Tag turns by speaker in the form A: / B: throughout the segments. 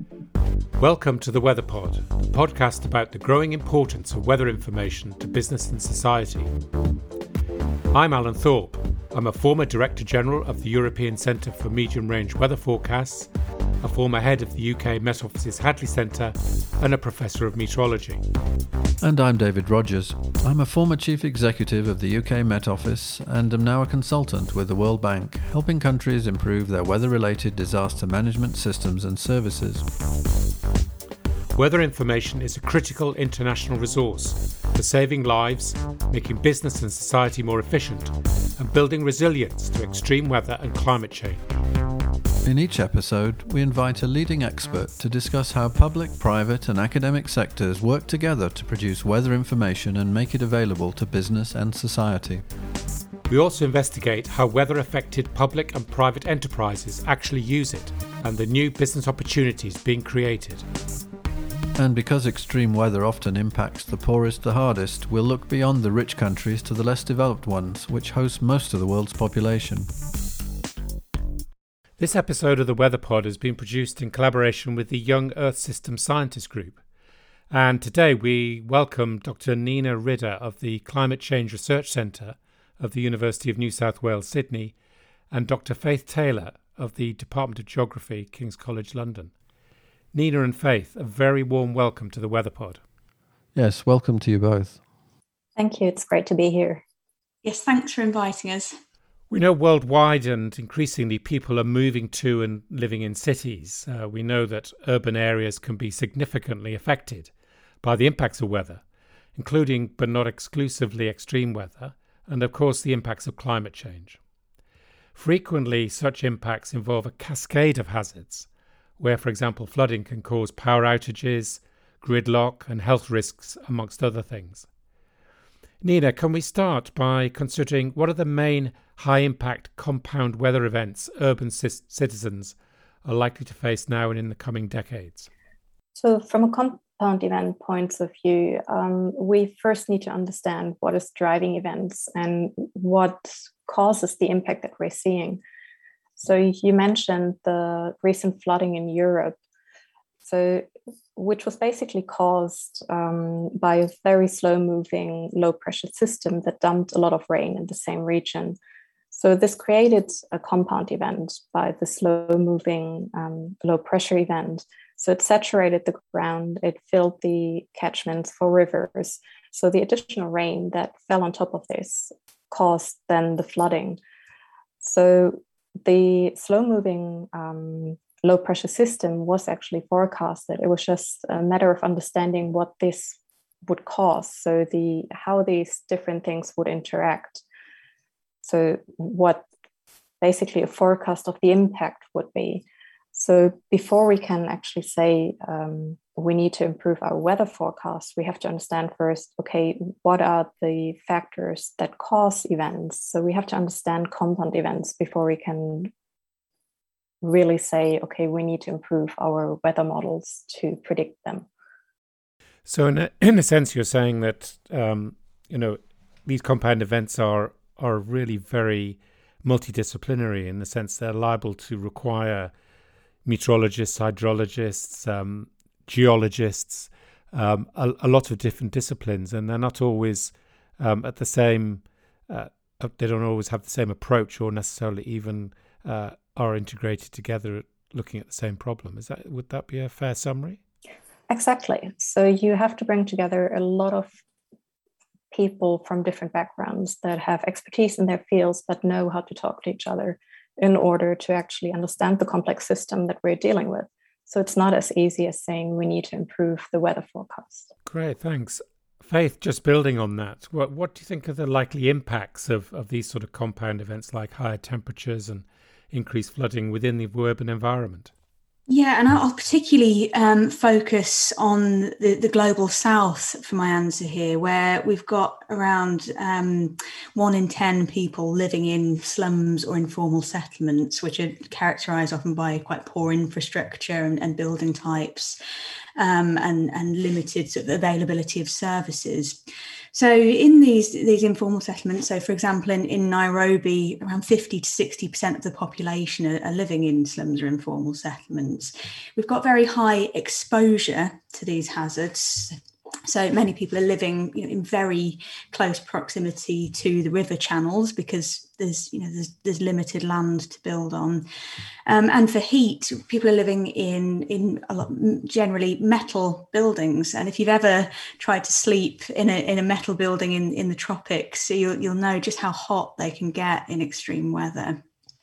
A: Welcome to the Weather Pod, the podcast about the growing importance of weather information to business and society. I'm Alan Thorpe. I'm a former Director General of the European Centre for Medium Range Weather Forecasts, a former head of the UK Met Office's Hadley Centre, and a Professor of Meteorology.
B: And I'm David Rogers. I'm a former Chief Executive of the UK Met Office and am now a consultant with the World Bank, helping countries improve their weather-related disaster management systems and services.
A: Weather information is a critical international resource for saving lives, making business and society more efficient, and building resilience to extreme weather and climate change.
B: In each episode, we invite a leading expert to discuss how public, private and academic sectors work together to produce weather information and make it available to business and society.
A: We also investigate how weather-affected public and private enterprises actually use it and the new business opportunities being created.
B: And because extreme weather often impacts the poorest the hardest, we'll look beyond the rich countries to the less developed ones, which host most of the world's population.
A: This episode of the Weather Pod has been produced in collaboration with the Young Earth System Scientist Group. And today we welcome Dr. Nina Ridder of the Climate Change Research Centre of the University of New South Wales, Sydney, and Dr. Faith Taylor of the Department of Geography, King's College London. Nina and Faith, a very warm welcome to the Weather Pod.
B: Yes, welcome to you both.
C: Thank you. It's great to be here.
D: Yes, thanks for inviting us.
A: We know worldwide and increasingly people are moving to and living in cities. We know that urban areas can be significantly affected by the impacts of weather, including but not exclusively extreme weather, and of course the impacts of climate change. Frequently, such impacts involve a cascade of hazards, where, for example, flooding can cause power outages, gridlock, and health risks, amongst other things. Nina, can we start by considering what are the main high-impact compound weather events urban citizens are likely to face now and in the coming decades?
C: So from a compound event point of view, we first need to understand what is driving events and what causes the impact that we're seeing. So you mentioned the recent flooding in Europe, which was basically caused by a very slow-moving, low-pressure system that dumped a lot of rain in the same region. So this created a compound event by the slow-moving, low-pressure event. So it saturated the ground, it filled the catchments for rivers. So the additional rain that fell on top of this caused then the flooding. So the slow-moving low-pressure system was actually forecasted. It was just a matter of understanding what this would cause, so how these different things would interact. So what basically a forecast of the impact would be. So before we can actually say we need to improve our weather forecast, we have to understand first, okay, what are the factors that cause events? So we have to understand compound events before we can really say, okay, we need to improve our weather models to predict them.
A: So in a sense, you're saying that, these compound events are really very multidisciplinary in the sense they're liable to require meteorologists, hydrologists, geologists, a lot of different disciplines, and they're not always at the same, they don't always have the same approach or necessarily even are integrated together looking at the same problem. Would that be a fair summary?
C: Exactly. So you have to bring together a lot of people from different backgrounds that have expertise in their fields but know how to talk to each other in order to actually understand the complex system that we're dealing with. So it's not as easy as saying we need to improve the weather forecast.
A: Great, thanks. Faith, just building on that, what do you think are the likely impacts of these sort of compound events like higher temperatures and increased flooding within the urban environment?
D: Yeah, and I'll particularly focus on the global south for my answer here, where we've got around 1 in 10 people living in slums or informal settlements, which are characterised often by quite poor infrastructure and building types. and limited sort of availability of services. So in these informal settlements, so for example, in Nairobi, around 50 to 60% of the population are living in slums or informal settlements. We've got very high exposure to these hazards. So many people are living in very close proximity to the river channels because there's limited land to build on. And for heat, people are living in a lot, generally metal buildings. And if you've ever tried to sleep in a metal building in the tropics, you'll know just how hot they can get in extreme weather.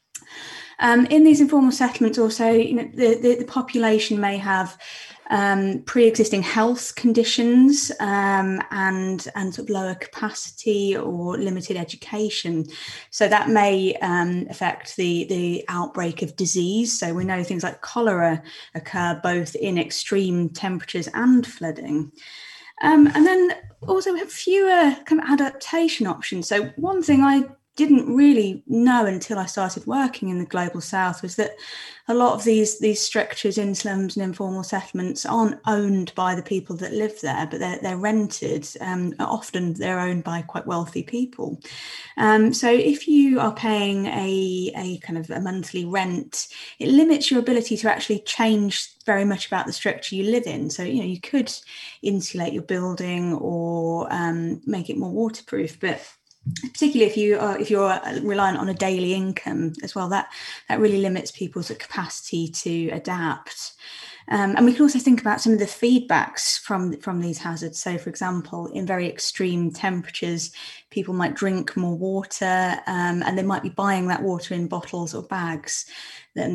D: In these informal settlements also, the population may have pre-existing health conditions and sort of lower capacity or limited education. So that may affect the outbreak of disease. So we know things like cholera occur both in extreme temperatures and flooding. And then also we have fewer kind of adaptation options. So one thing I didn't really know until I started working in the Global South was that a lot of these structures in slums and informal settlements aren't owned by the people that live there, but they're rented. Often they're owned by quite wealthy people. So if you are paying a kind of a monthly rent, it limits your ability to actually change very much about the structure you live in. So you could insulate your building or make it more waterproof, but particularly if you're reliant on a daily income as well, that really limits people's capacity to adapt. And we can also think about some of the feedbacks from these hazards. So, for example, in very extreme temperatures, people might drink more water, and they might be buying that water in bottles or bags. Then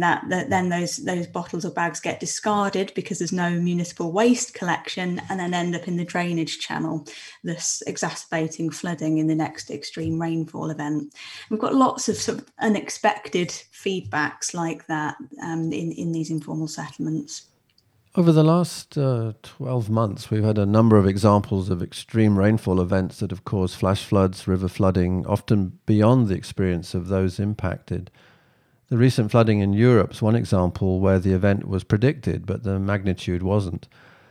D: those bottles or bags get discarded because there's no municipal waste collection, and then end up in the drainage channel, thus exacerbating flooding in the next extreme rainfall event. We've got lots of sort of unexpected feedbacks like that in these informal settlements.
B: Over the last 12 months, we've had a number of examples of extreme rainfall events that have caused flash floods, river flooding, often beyond the experience of those impacted. The recent flooding in Europe is one example where the event was predicted, but the magnitude wasn't.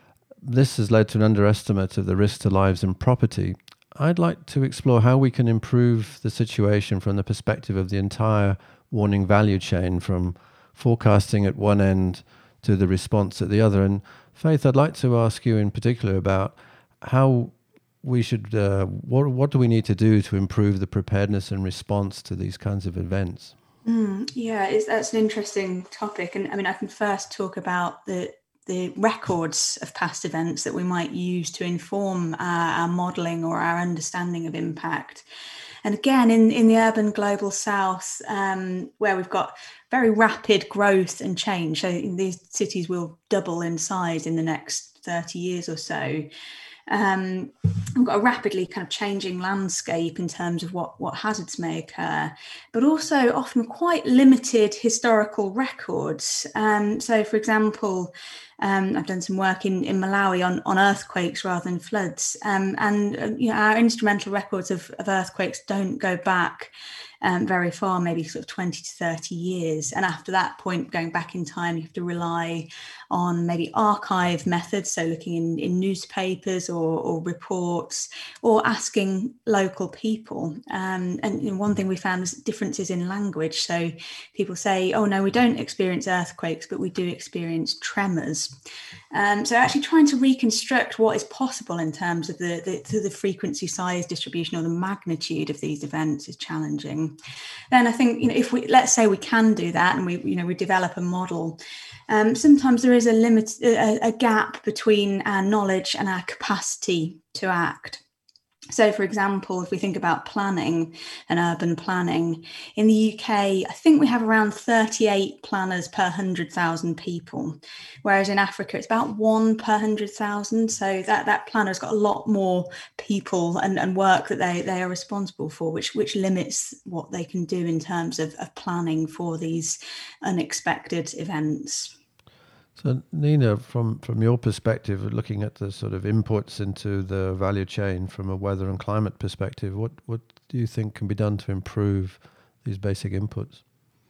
B: This has led to an underestimate of the risk to lives and property. I'd like to explore how we can improve the situation from the perspective of the entire warning value chain, from forecasting at one end to the response at the other. And Faith, I'd like to ask you in particular about how we should, what do we need to do to improve the preparedness and response to these kinds of events?
D: That's an interesting topic. And I mean, I can first talk about the records of past events that we might use to inform our modelling or our understanding of impact. And again, in the urban global south, where we've got very rapid growth and change, so these cities will double in size in the next 30 years or so. We've got a rapidly kind of changing landscape in terms of what hazards may occur, but also often quite limited historical records. So, for example, I've done some work in Malawi on earthquakes rather than floods, and our instrumental records of earthquakes don't go back very far, maybe sort of 20 to 30 years. And after that point, going back in time, you have to rely on maybe archive methods, so looking in newspapers or reports, or asking local people. And one thing we found was differences in language. So people say, oh no, we don't experience earthquakes, but we do experience tremors. So actually trying to reconstruct what is possible in terms of the frequency size distribution or the magnitude of these events is challenging. Then I think, if let's say we can do that and we develop a model, sometimes there is a gap between our knowledge and our capacity to act. So, for example, if we think about planning and urban planning, in the UK, I think we have around 38 planners per 100,000 people, whereas in Africa, it's about 1 per 100,000. So that planner's got a lot more people and work that they are responsible for, which limits what they can do in terms of planning for these unexpected events.
B: So, Nina, from your perspective, looking at the sort of inputs into the value chain from a weather and climate perspective, what do you think can be done to improve these basic inputs?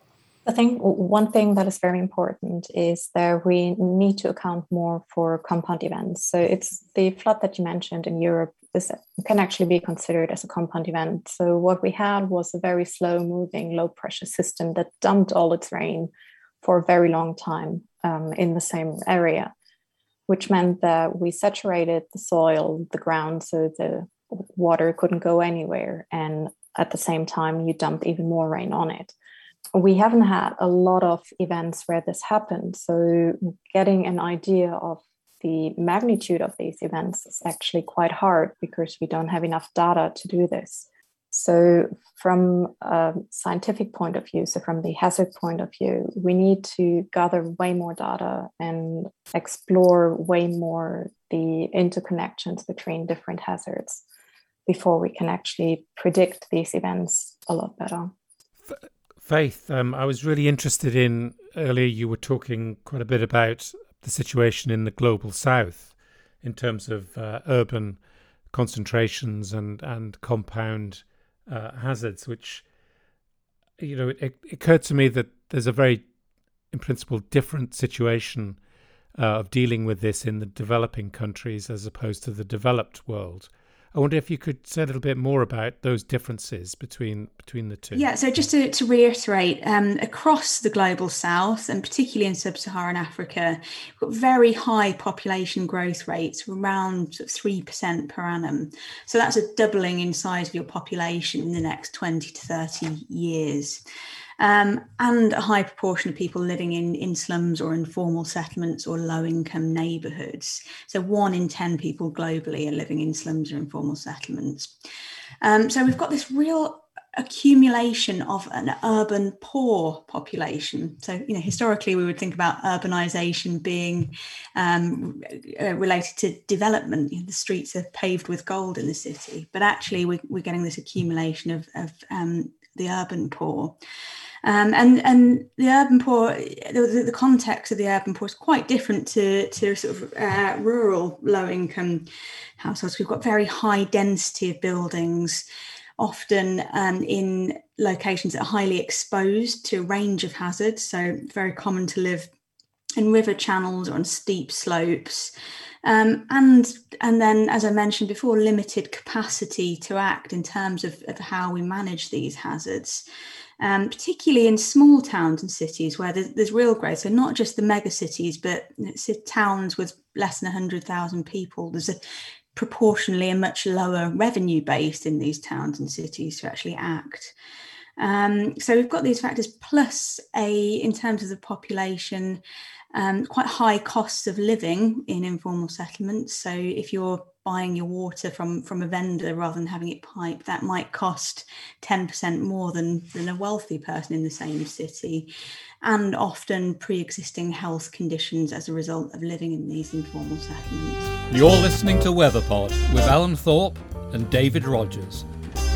C: I think one thing that is very important is that we need to account more for compound events. So it's the flood that you mentioned in Europe can actually be considered as a compound event. So what we had was a very slow moving low pressure system that dumped all its rain for a very long time in the same area, which meant that we saturated the soil, the ground, so the water couldn't go anywhere. And at the same time, you dumped even more rain on it. We haven't had a lot of events where this happened. So getting an idea of the magnitude of these events is actually quite hard because we don't have enough data to do this. So from a scientific point of view, so from the hazard point of view, we need to gather way more data and explore way more the interconnections between different hazards before we can actually predict these events a lot better.
A: Faith, I was really interested in, earlier you were talking quite a bit about the situation in the global south in terms of urban concentrations and compound hazards, which, it occurred to me that there's a very, in principle, different situation of dealing with this in the developing countries as opposed to the developed world. I wonder if you could say a little bit more about those differences between the two.
D: Yeah, so just to reiterate, across the global south, and particularly in sub-Saharan Africa, we've got very high population growth rates, around 3% per annum. So that's a doubling in size of your population in the next 20 to 30 years. And a high proportion of people living in slums or informal settlements or low-income neighbourhoods. So 1 in 10 people globally are living in slums or informal settlements. So we've got this real accumulation of an urban poor population. So, historically we would think about urbanisation being related to development. The streets are paved with gold in the city, but actually we're getting this accumulation of the urban poor. And the urban poor, the context of the urban poor is quite different to sort of rural low-income households. We've got very high density of buildings, often in locations that are highly exposed to a range of hazards. So very common to live in river channels or on steep slopes. And then, as I mentioned before, limited capacity to act in terms of how we manage these hazards. Particularly in small towns and cities where there's real growth. So not just the mega cities, but towns with less than 100,000 people. There's proportionally a much lower revenue base in these towns and cities to actually act. So we've got these factors plus in terms of the population, quite high costs of living in informal settlements. So if you're buying your water from a vendor rather than having it piped, that might cost 10% more than a wealthy person in the same city, and often pre-existing health conditions as a result of living in these informal settlements.
E: You're listening to WeatherPod with Alan Thorpe and David Rogers.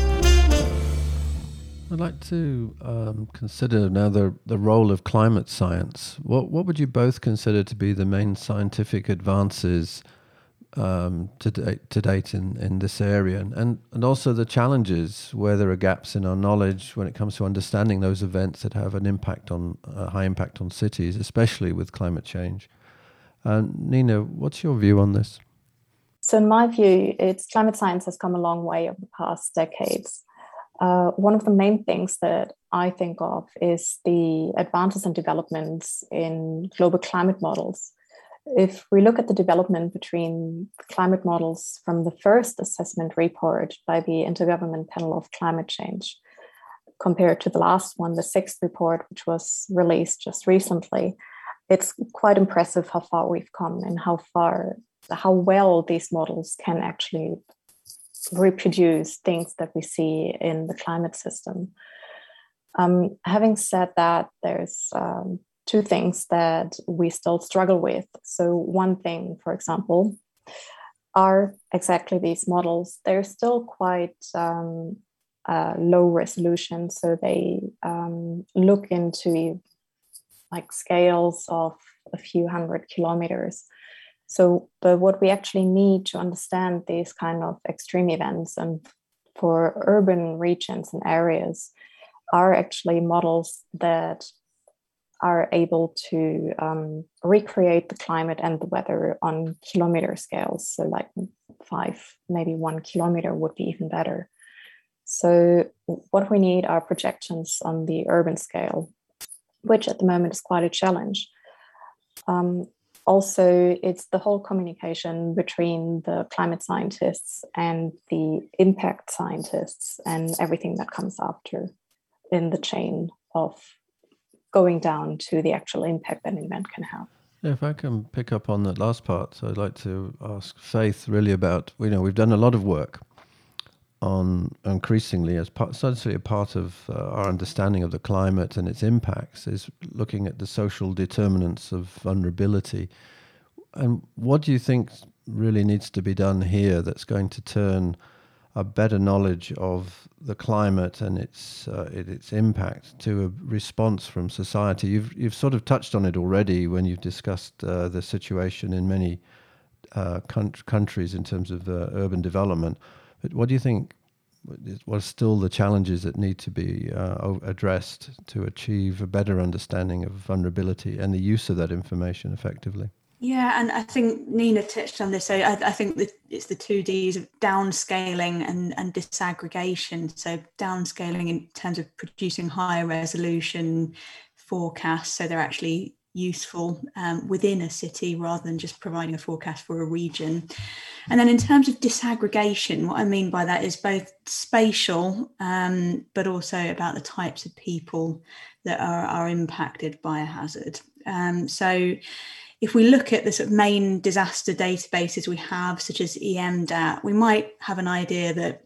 B: I'd like to consider now the role of climate science. What would you both consider to be the main scientific advances to date in this area, and also the challenges where there are gaps in our knowledge when it comes to understanding those events that have a high impact on cities, especially with climate change. Nina, what's your view on this?
C: So in my view, climate science has come a long way over the past decades. One of the main things that I think of is the advances and developments in global climate models. If we look at the development between climate models from the first assessment report by the Intergovernmental Panel of Climate Change compared to the last one, the 6th report, which was released just recently, it's quite impressive how far we've come and how well these models can actually reproduce things that we see in the climate system. Having said that, there's two things that we still struggle with. So one thing, for example, are exactly these models. They're still quite low resolution. So they look into like scales of a few hundred kilometers. But what we actually need to understand these kind of extreme events and for urban regions and areas are actually models that are able to recreate the climate and the weather on kilometer scales. So like 5, maybe 1 kilometer would be even better. So what we need are projections on the urban scale, which at the moment is quite a challenge. Also, it's the whole communication between the climate scientists and the impact scientists and everything that comes after in the chain of going down to the actual impact that an event can have.
B: Yeah, if I can pick up on that last part, so I'd like to ask Faith really about, we've done a lot of work on increasingly as part, essentially a part of our understanding of the climate and its impacts is looking at the social determinants of vulnerability. And what do you think really needs to be done here that's going to turn a better knowledge of the climate and its impact to a response from society? You've sort of touched on it already when you've discussed the situation in many countries in terms of urban development. But what do you think? What are still the challenges that need to be addressed to achieve a better understanding of vulnerability and the use of that information effectively?
D: Yeah, and I think Nina touched on this. So I think that it's the 2 Ds of downscaling and disaggregation. So downscaling in terms of producing higher resolution forecasts, so they're actually useful within a city rather than just providing a forecast for a region. And then in terms of disaggregation, what I mean by that is both spatial, but also about the types of people that are impacted by a hazard. So if we look at the sort of main disaster databases we have, such as EMDAT, we might have an idea that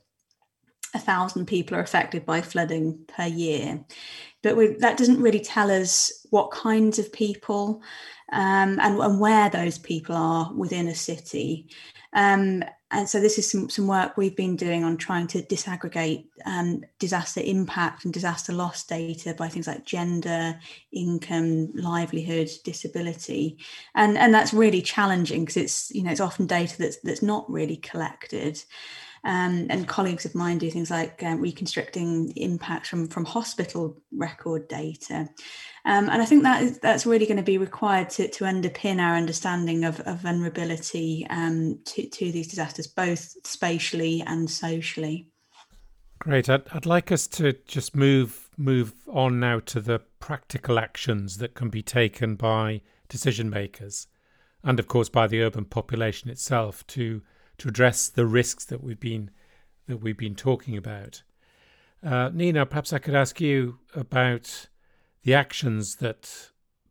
D: 1,000 people are affected by flooding per year. But that doesn't really tell us what kinds of people and where those people are within a city. And so this is some work we've been doing on trying to disaggregate disaster impact and disaster loss data by things like gender, income, livelihood, disability. And that's really challenging because it's often data that's not really collected. And colleagues of mine do things like reconstructing impacts from hospital record data. And I think that's really going to be required to underpin our understanding of vulnerability to these disasters, both spatially and socially.
A: Great. I'd like us to just move on now to the practical actions that can be taken by decision makers and, of course, by the urban population itself to address the risks that we've been talking about. Nina, perhaps I could ask you about the actions that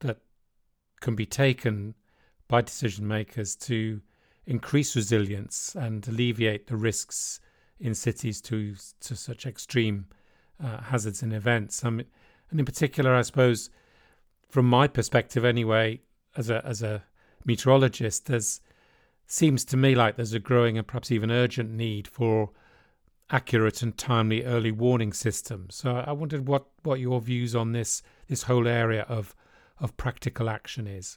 A: can be taken by decision makers to increase resilience and alleviate the risks in cities to such extreme hazards and events. And in particular, I suppose, from my perspective anyway, as a meteorologist, seems to me like there's a growing and perhaps even urgent need for accurate and timely early warning systems. So I wondered what your views on this whole area of practical action is.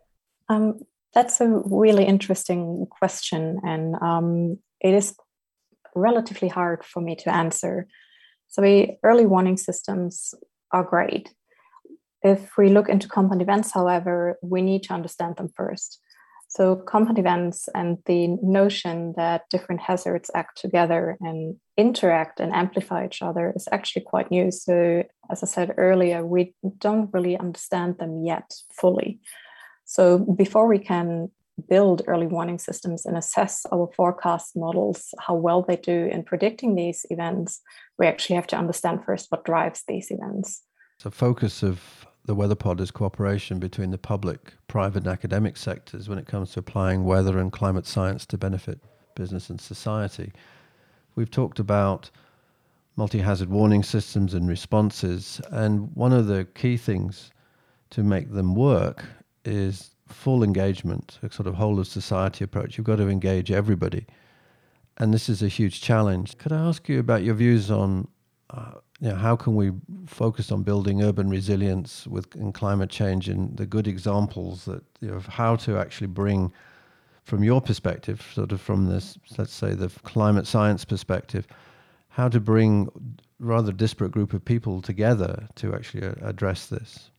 C: That's a really interesting question, and it is relatively hard for me to answer. So early warning systems are great. If we look into compound events, however, we need to understand them first. So compound events and the notion that different hazards act together and interact and amplify each other is actually quite new. So as I said earlier, we don't really understand them yet fully. So before we can build early warning systems and assess our forecast models, how well they do in predicting these events, we actually have to understand first what drives these events.
B: The focus of the WeatherPod is cooperation between the public, private and academic sectors when it comes to applying weather and climate science to benefit business and society. We've talked about multi-hazard warning systems and responses, and one of the key things to make them work is full engagement, a sort of whole of society approach. You've got to engage everybody, and this is a huge challenge. Could I ask you about your views on how can we focus on building urban resilience in climate change, and the good examples that of how to actually bring, from your perspective, sort of from this, let's say, the climate science perspective, how to bring rather disparate group of people together to actually address this?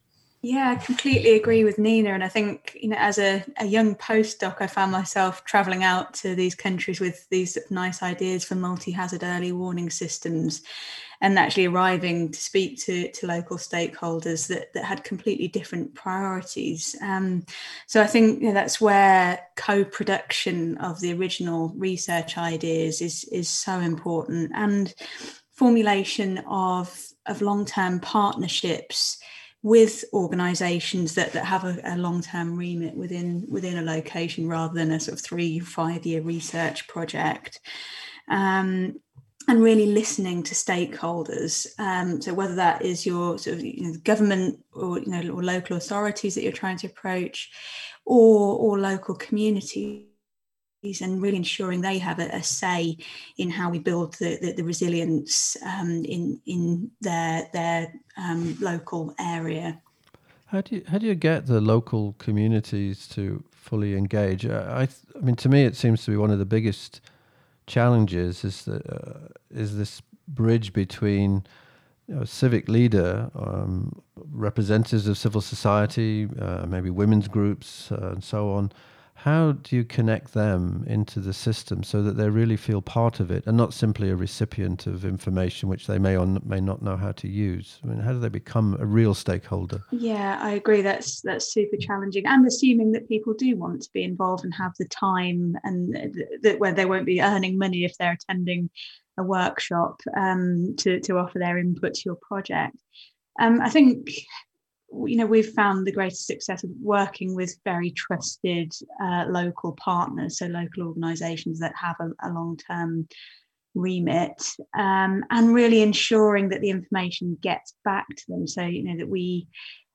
D: Yeah, I completely agree with Nina. And I think, as a young postdoc, I found myself traveling out to these countries with these nice ideas for multi-hazard early warning systems, and actually arriving to speak to local stakeholders that had completely different priorities. So I think that's where co-production of the original research ideas is so important, and formulation of long-term partnerships with organisations that have a long-term remit within a location, rather than a sort of 3-5 year research project. And really listening to stakeholders. So whether that is your sort of government or or local authorities that you're trying to approach, or local communities, and really ensuring they have a say in how we build the resilience in their local area.
B: How do you get the local communities to fully engage? I mean, to me, it seems to be one of the biggest challenges is this bridge between civic leader, representatives of civil society, maybe women's groups, and so on. How do you connect them into the system so that they really feel part of it and not simply a recipient of information which they may or may not know how to use? I mean, how do they become a real stakeholder?
D: Yeah, I agree. That's super challenging, and assuming that people do want to be involved and have the time, and that where they won't be earning money if they're attending a workshop to offer their input to your project. I think we've found the greatest success of working with very trusted local partners, so local organisations that have a long-term remit, and really ensuring that the information gets back to them, so that we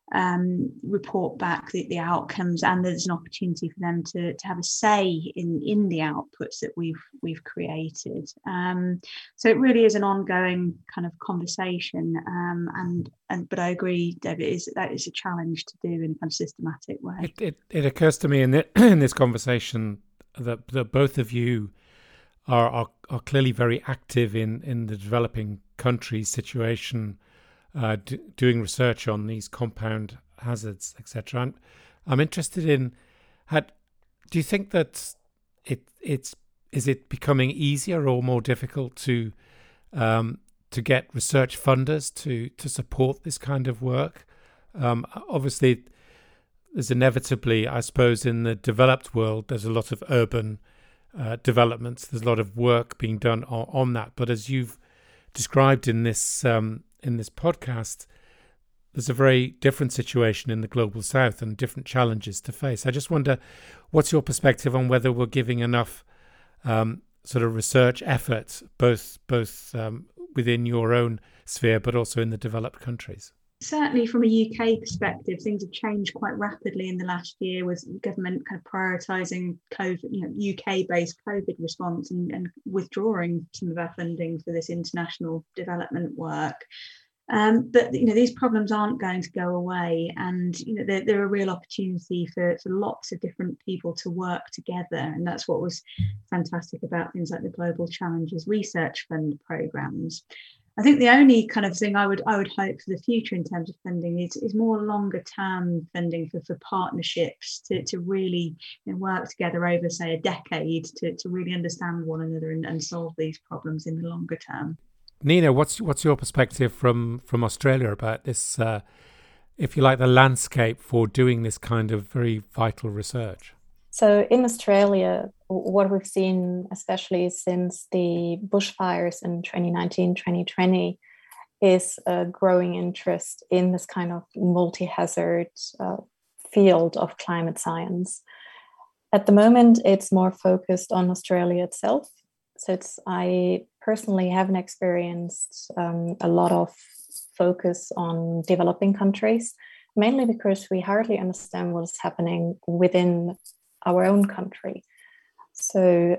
D: report back the outcomes, and there's an opportunity for them to have a say in the outputs that we've created. So it really is an ongoing kind of conversation, but I agree, David, that is a challenge to do in a kind of systematic way.
A: It occurs to me in this conversation that both of you are clearly very active in the developing countries situation, doing research on these compound hazards, etc. I'm interested in do you think that is it becoming easier or more difficult to get research funders to support this kind of work? Obviously, there's inevitably, I suppose, in the developed world, there's a lot of urban developments. There's a lot of work being done on that. But as you've described in this podcast, there's a very different situation in the global south and different challenges to face. I just wonder, what's your perspective on whether we're giving enough sort of research effort, both within your own sphere, but also in the developed countries?
D: Certainly from a UK perspective, things have changed quite rapidly in the last year, with government kind of prioritising COVID, UK-based COVID response and withdrawing some of our funding for this international development work. But these problems aren't going to go away, and they're a real opportunity for lots of different people to work together, and that's what was fantastic about things like the Global Challenges Research Fund programmes. I think the only kind of thing I would hope for the future in terms of funding is more longer term funding for partnerships to really work together over, say, a decade to really understand one another and solve these problems in the longer term.
A: Nina, what's your perspective from Australia about this, if you like, the landscape for doing this kind of very vital research?
C: So in Australia, what we've seen, especially since the bushfires in 2019, 2020, is a growing interest in this kind of multi-hazard field of climate science. At the moment, it's more focused on Australia itself. So I personally haven't experienced a lot of focus on developing countries, mainly because we hardly understand what is happening within our own country. So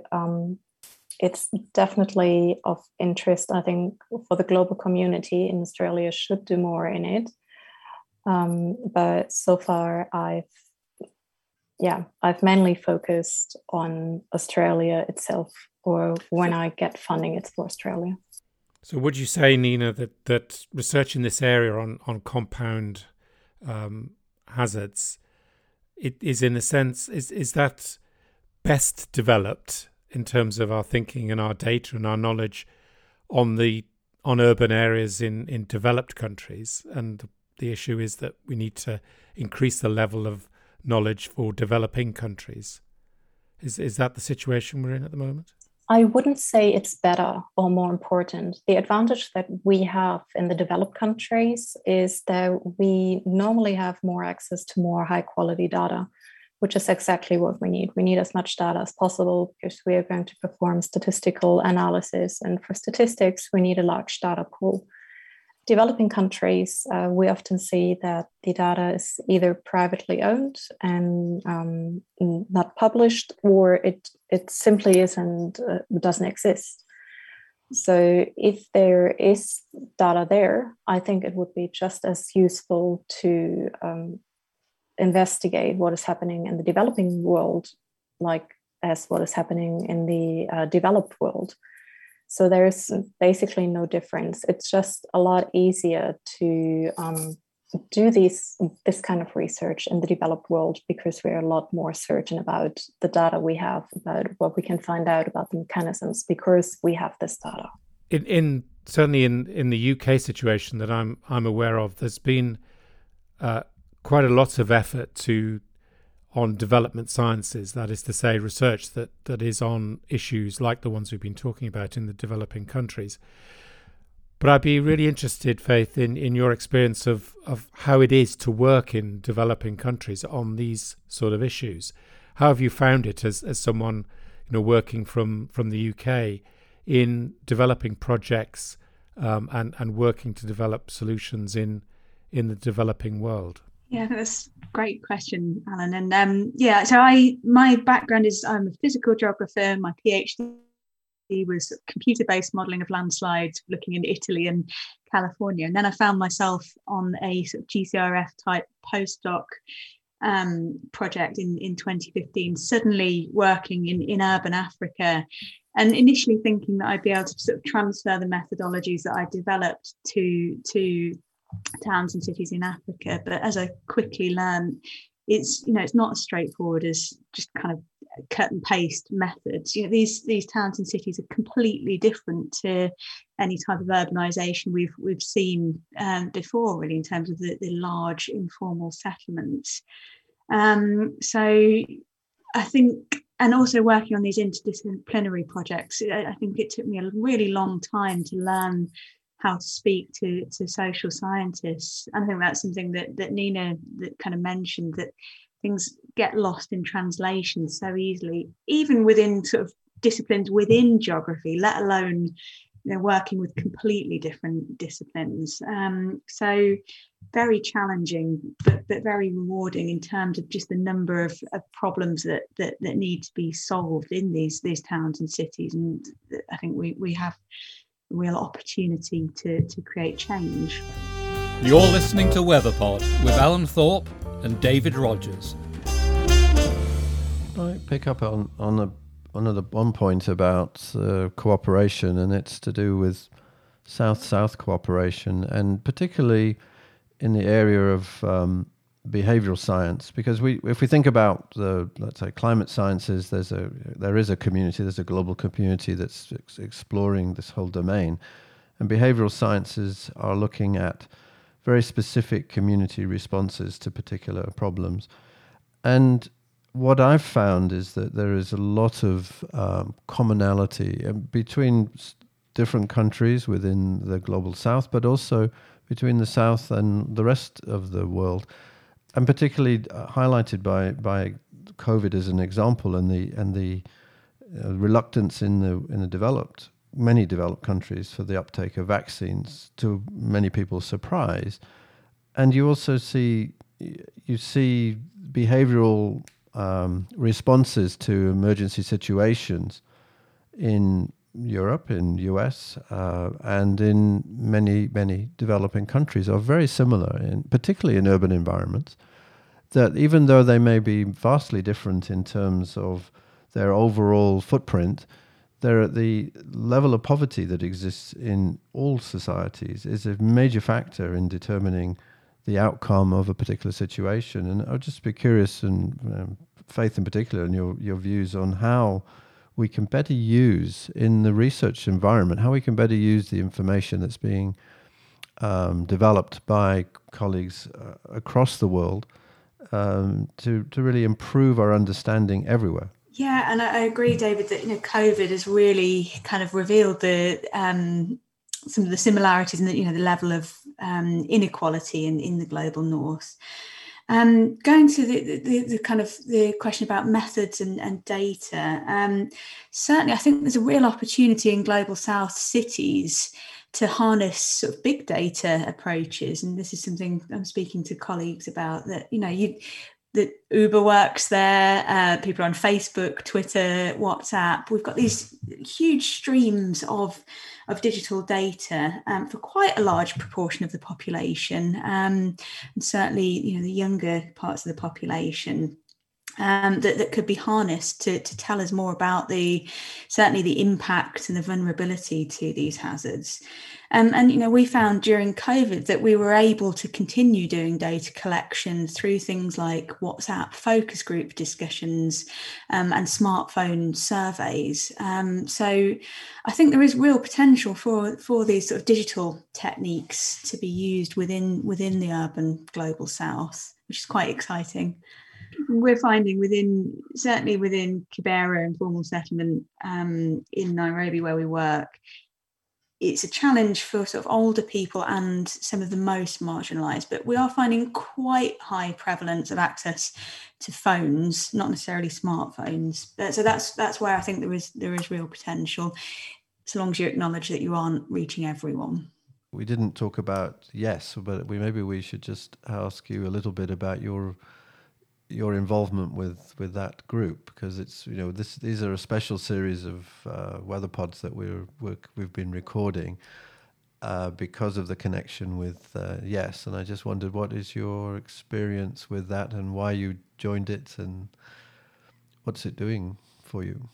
C: it's definitely of interest, I think, for the global community, and Australia should do more in it. But so far, I've mainly focused on Australia itself, or when I get funding, it's for Australia.
A: So would you say, Nina, that research in this area on compound hazards, it is in a sense, is that best developed in terms of our thinking and our data and our knowledge on urban areas in developed countries, and the issue is that we need to increase the level of knowledge for developing countries. Is that the situation we're in at the moment?
C: I wouldn't say it's better or more important. The advantage that we have in the developed countries is that we normally have more access to more high quality data, which is exactly what we need. We need as much data as possible because we are going to perform statistical analysis. And for statistics, we need a large data pool. Developing countries, we often see that the data is either privately owned and not published, or it simply doesn't exist. So if there is data there, I think it would be just as useful to investigate what is happening in the developing world, like as what is happening in the developed world. So there's basically no difference. It's just a lot easier to do this kind of research in the developed world because we're a lot more certain about the data we have, about what we can find out about the mechanisms, because we have this data.
A: Certainly in the UK situation that I'm aware of, there's been quite a lot of effort on development sciences, that is to say research that is on issues like the ones we've been talking about in the developing countries. But I'd be really interested, Faith, in your experience of how it is to work in developing countries on these sort of issues. How have you found it as someone working from the UK in developing projects and working to develop solutions in the developing world?
D: Yeah, that's a great question, Alan. And so my background is I'm a physical geographer. My PhD was computer-based modelling of landslides, looking in Italy and California. And then I found myself on a sort of GCRF type postdoc project in 2015, suddenly working in urban Africa, and initially thinking that I'd be able to sort of transfer the methodologies that I developed to towns and cities in Africa. But as I quickly learned, it's not as straightforward as just kind of cut and paste methods. These towns and cities are completely different to any type of urbanization we've seen before, really, in terms of the large informal settlements. So I think, and also working on these interdisciplinary projects, I think it took me a really long time to learn how to speak to social scientists. And I think that's something that Nina that kind of mentioned, that things get lost in translation so easily, even within sort of disciplines within geography, let alone working with completely different disciplines. So very challenging, but very rewarding in terms of just the number of problems that need to be solved in these towns and cities. And I think we have real opportunity to create change.
E: You're listening to Weatherpod with Alan Thorpe and David Rogers.
B: I pick up on one point about cooperation, and it's to do with South-South cooperation, and particularly in the area of behavioral science, because if we think about let's say climate sciences, there is a community, there's a global community that's exploring this whole domain, and behavioral sciences are looking at very specific community responses to particular problems. And what I've found is that there is a lot of commonality between different countries within the global South, but also between the South and the rest of the world. And particularly highlighted by COVID as an example, and the reluctance in the many developed countries for the uptake of vaccines, to many people's surprise. And you also see behavioral responses to emergency situations in Europe, in US, and in many developing countries are very similar, particularly in urban environments, that even though they may be vastly different in terms of their overall footprint, the level of poverty that exists in all societies is a major factor in determining the outcome of a particular situation. And I'd just be curious, and Faith in particular, and your views on how we can better use in the research environment, how we can better use the information that's being developed by colleagues across the world to really improve our understanding everywhere.
D: Yeah, and I agree, David, that COVID has really kind of revealed some of the similarities and the level of inequality in the global north. Going to the kind of the question about methods and data, certainly I think there's a real opportunity in global south cities to harness sort of big data approaches, and this is something I'm speaking to colleagues about. That that Uber works there, people on Facebook, Twitter, WhatsApp. We've got these huge streams of digital data for quite a large proportion of the population, and certainly the younger parts of the population. That could be harnessed to tell us more about certainly the impact and the vulnerability to these hazards. And we found during COVID that we were able to continue doing data collection through things like WhatsApp focus group discussions and smartphone surveys. So I think there is real potential for these sort of digital techniques to be used within the urban global south, which is quite exciting. We're finding certainly within Kibera informal settlement in Nairobi where we work, it's a challenge for sort of older people and some of the most marginalised, but we are finding quite high prevalence of access to phones, not necessarily smartphones. So that's where I think there is real potential, so long as you acknowledge that you aren't reaching everyone.
B: We didn't talk about YES, but maybe we should just ask you a little bit about your involvement with that group, because it's these are a special series of weather pods that we've been recording because of the connection with YES, and I just wondered, what is your experience with that and why you joined it and what's it doing for you?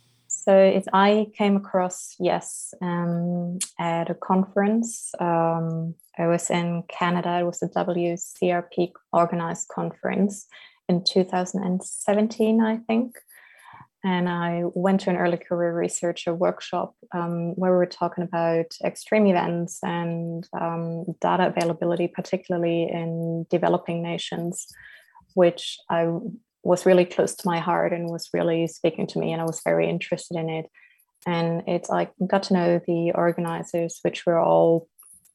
C: So I came across YES at a conference. I was in Canada. It was a WCRP organized conference in 2017, I think. And I went to an early career researcher workshop where we were talking about extreme events and data availability, particularly in developing nations, which I was really close to my heart and was really speaking to me, and I was very interested in it. And I got to know the organizers, which were all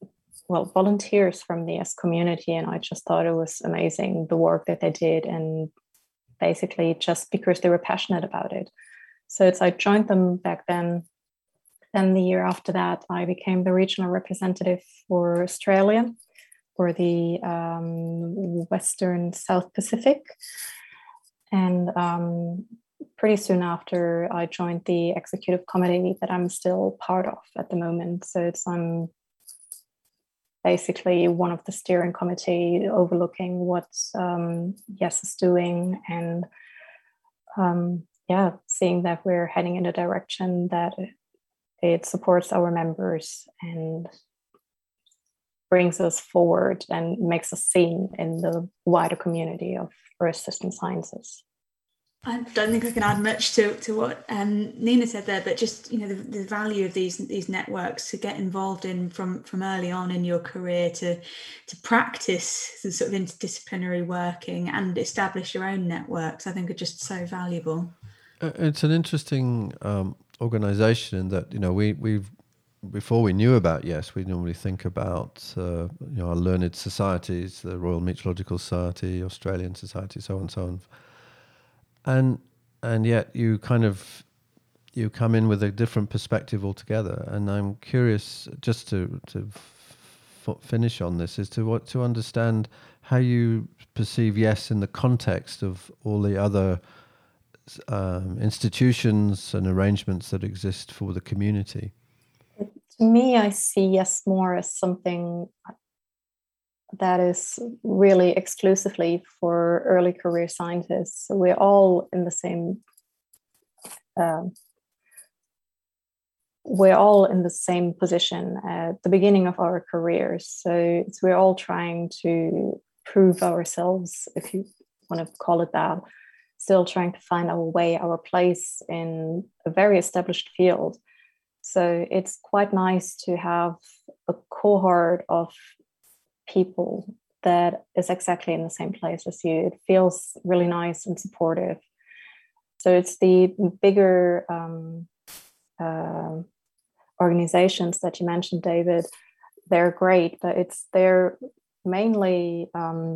C: volunteers from the YES community, and I just thought it was amazing, the work that they did, and basically just because they were passionate about it. So I joined them back then. Then the year after that, I became the regional representative for Australia, for the Western South Pacific. And pretty soon after, I joined the executive committee that I'm still part of at the moment. So I'm basically one of the steering committee overlooking what YES is doing, and seeing that we're heading in a direction that it supports our members and brings us forward and makes us seen in the wider community of Earth system sciences.
D: I don't think I can add much to what Nina said there, but just the value of these networks to get involved in from early on in your career to practice the sort of interdisciplinary working and establish your own networks, I think are just so valuable.
B: It's an interesting organisation in that we've before we knew about YES, we normally think about our learned societies, the Royal Meteorological Society, Australian Society, so on and so on. And yet you come in with a different perspective altogether. And I'm curious, just to finish on this, is to understand how you perceive YES in the context of all the other institutions and arrangements that exist for the community.
C: To me, I see YES more as something that is really exclusively for early career scientists. So we're all in the same we're all in the same position at the beginning of our careers. So we're all trying to prove ourselves, if you want to call it that, still trying to find our way, our place in a very established field. So it's quite nice to have a cohort of people that is exactly in the same place as you. It feels really nice and supportive. So it's the bigger organizations that you mentioned, David. They're great, but they're mainly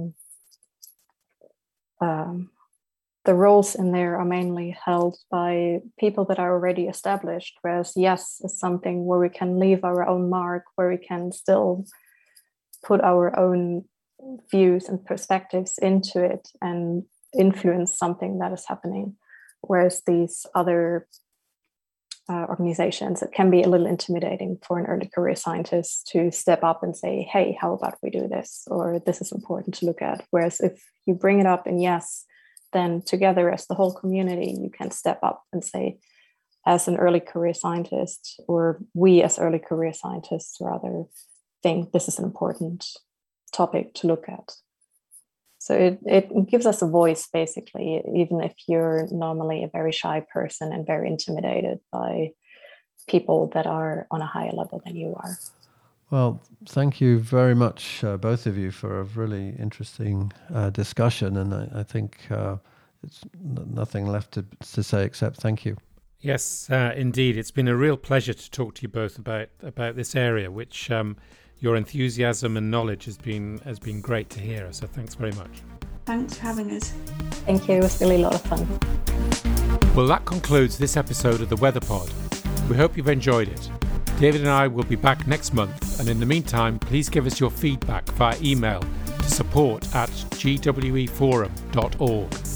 C: the roles in there are mainly held by people that are already established, whereas YES is something where we can leave our own mark, where we can still put our own views and perspectives into it and influence something that is happening. Whereas these other organizations, it can be a little intimidating for an early career scientist to step up and say, hey, how about we do this? Or this is important to look at. Whereas if you bring it up in YES, then together as the whole community, you can step up and say, as an early career scientist, or we as early career scientists rather, think this is an important topic to look at. So it gives us a voice, basically, even if you're normally a very shy person and very intimidated by people that are on a higher level than you are.
B: Well, thank you very much, both of you, for a really interesting discussion. And I think it's nothing left to say except thank you.
A: Yes, indeed. It's been a real pleasure to talk to you both about this area, which your enthusiasm and knowledge has been great to hear. So thanks very much.
D: Thanks for having us.
C: Thank you. It was really a lot of fun.
A: Well, that concludes this episode of the Weather Pod. We hope you've enjoyed it. David and I will be back next month, and in the meantime, please give us your feedback via email to support@gweforum.org.